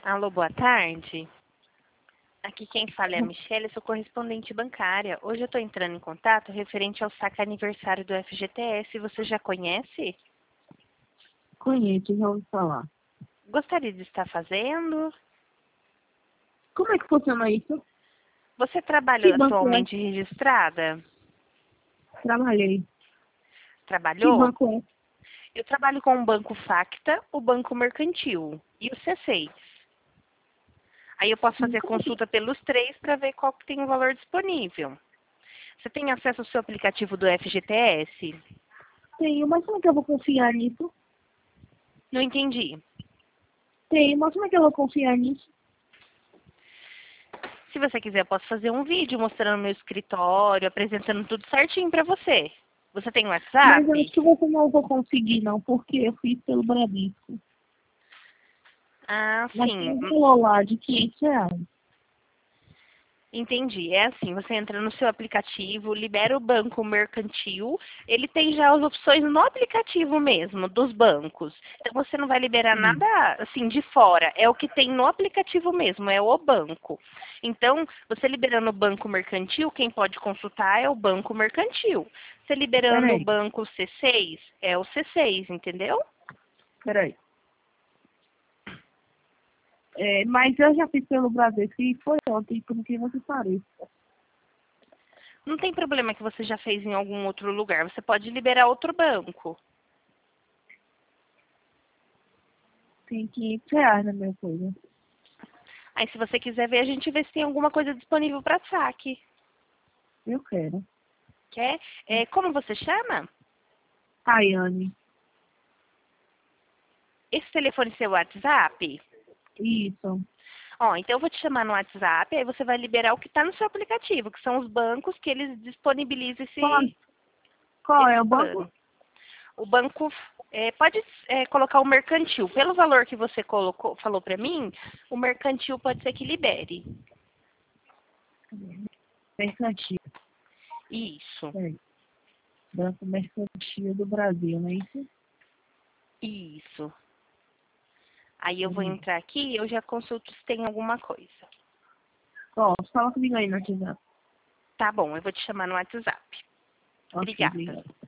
Alô, boa tarde. Aqui quem fala é a Michelle, sou correspondente bancária. Hoje eu estou entrando em contato referente ao saque aniversário do FGTS. Você já conhece? Conheço, já ouvi falar. Gostaria de estar fazendo? Como é que funciona isso? Você trabalha Que banco é? atualmente registrada? Trabalhei. Que Trabalhou? banco é? Eu trabalho com o Banco Facta, o Banco Mercantil e o C6. Aí eu posso fazer Como que consulta pelos três para ver qual que tem o valor disponível. Você tem acesso ao seu aplicativo do FGTS? tenho, mas como é que eu vou confiar nisso? Não entendi. Tenho, mas como é que eu vou confiar nisso? Se você quiser, eu posso fazer um vídeo mostrando meu escritório, apresentando tudo certinho para você. Você tem Mas eu acho WhatsApp? que você não vou conseguir, não, porque eu fiz pelo Bradesco. Ah, Mas tem sim. um valor lá de R$ 500. Entendi. É assim, você entra no seu aplicativo, libera o banco mercantil, ele tem já as opções no aplicativo mesmo, dos bancos. Então você não vai liberar Sim. nada assim de fora, é o que tem no aplicativo mesmo, é o banco. Então, você liberando o banco mercantil, quem pode consultar é o banco mercantil. Você liberando o Peraí, banco C6, é o C6, entendeu? peraí. Mas eu já fiz pelo Bradesco e foi ontem, por que você pareça. Não tem problema que você já fez em algum outro lugar, você pode liberar outro banco. Tem R$ 500 na minha coisa. Aí, se você quiser ver, a gente vê se tem alguma coisa disponível para saque. Eu quero. Quer? Como você chama? Rayane. Esse telefone é seu WhatsApp? Isso. Ó, então eu vou te chamar no WhatsApp, aí você vai liberar o que está no seu aplicativo, que são os bancos que eles disponibilizam Qual, esse, qual é esse o banco? plano. O banco pode colocar o mercantil. Pelo valor que você falou para mim, o mercantil pode ser que libere. Mercantil. Isso, Peraí. Banco Mercantil do Brasil, não é isso? isso. Aí eu vou Peraí. entrar aqui e eu já consulto se tem alguma coisa. Ó, fala comigo aí no WhatsApp. Tá bom, eu vou te chamar no WhatsApp. Ok, Obrigada. obrigado.